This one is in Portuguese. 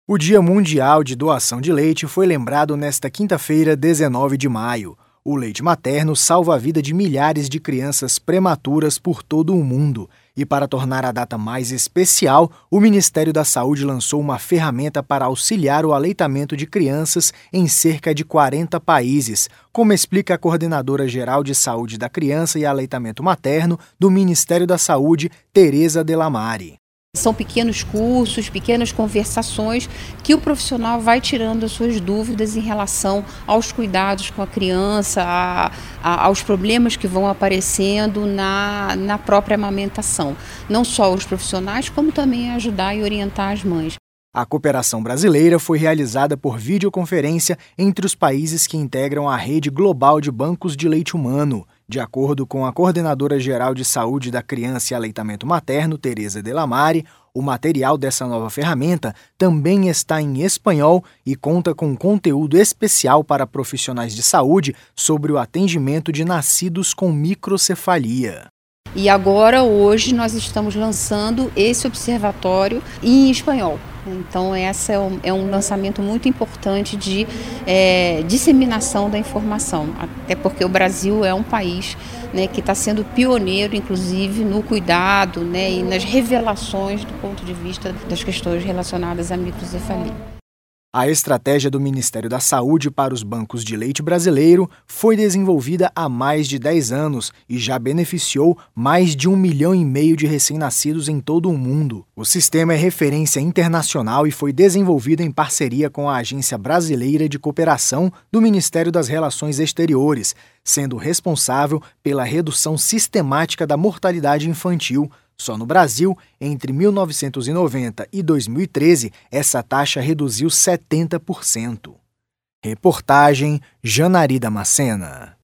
O Dia Mundial de Doação de Leite foi lembrado nesta quinta-feira, 19 de maio. O leite materno salva a vida de milhares de crianças prematuras por todo o mundo. E para tornar a data mais especial, o Ministério da Saúde lançou uma ferramenta para auxiliar o aleitamento de crianças em cerca de 40 países, como explica a coordenadora geral de Saúde da Criança e Aleitamento Materno do Ministério da Saúde, Tereza Delamare. São pequenos cursos, pequenas conversações que o profissional vai tirando as suas dúvidas em relação aos cuidados com a criança, aos problemas que vão aparecendo na própria amamentação. Não só os profissionais, como também ajudar e orientar as mães. A cooperação brasileira foi realizada por videoconferência entre os países que integram a rede global de bancos de leite humano. De acordo com a coordenadora geral de saúde da criança e aleitamento materno, Tereza Delamare, o material dessa nova ferramenta também está em espanhol e conta com conteúdo especial para profissionais de saúde sobre o atendimento de nascidos com microcefalia. E agora, hoje, nós estamos lançando esse observatório em espanhol. Então, esse é um lançamento muito importante de disseminação da informação, até porque o Brasil é um país, que está sendo pioneiro, inclusive, no cuidado, e nas revelações do ponto de vista das questões relacionadas à microcefalia. A estratégia do Ministério da Saúde para os bancos de leite brasileiro foi desenvolvida há mais de 10 anos e já beneficiou mais de 1,5 milhão de recém-nascidos em todo o mundo. O sistema é referência internacional e foi desenvolvido em parceria com a Agência Brasileira de Cooperação do Ministério das Relações Exteriores, sendo responsável pela redução sistemática da mortalidade infantil. Só no Brasil, entre 1990 e 2013, essa taxa reduziu 70%. Reportagem Janari Damascena.